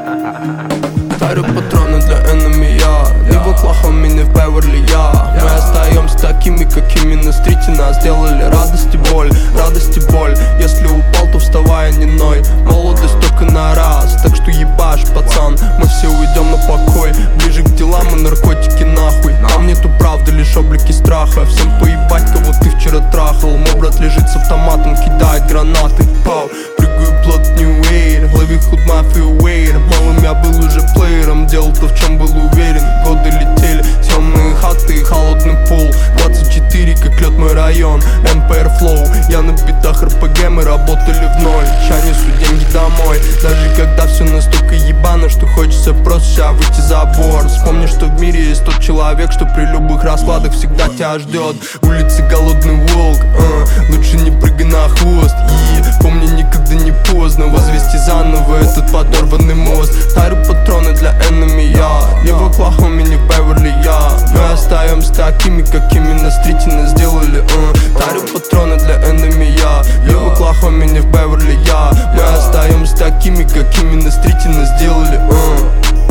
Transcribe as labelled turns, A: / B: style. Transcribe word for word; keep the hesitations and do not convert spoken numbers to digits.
A: Тарю патроны для enemy, я не в Оклахоме, не в Беверли, я. Мы остаемся такими, какими на стрите нас сделали. Радость и боль, радость и боль. Если упал, то вставай, а не ной. Молодость только на раз, так что ебашь, пацан. Мы все уйдем на покой, ближе к делам и наркотики нахуй. Там нету правды, лишь облики страха. Всем поебать, кого ты вчера трахал. Мой брат лежит с автоматом, кидает гранаты. Пау, прыгаю плот New Air, лови худ мафию Уэйр. Малым я был уже плеером, делал то, в чем был уверен. Годы летели, темные хаты и холодный пол. Двадцать четыре, как лед мой район, эн пэ эр Flow. Я на битах эр пэ гэ, мы работали в ноль. Ща несу деньги домой, даже когда все настолько ебано, что хочется просто ща выйти за борт. Вспомни, что в мире есть тот человек, что при любых раскладах всегда тебя ждет. Улицы голодный волк, э, лучше не прыгай на хвост. И помни, никогда не поздно возвести заново этот подорванный мост. Тарю патроны для enemy, я не в Оклахоме, не в Беверли, я. Мы остаемся такими, какими на стрите нас сделали, э. Тарю патроны для enemy, я не в Оклахоме, не в Беверли, я. Мы остаемся такими, какими на стрите нас сделали, э.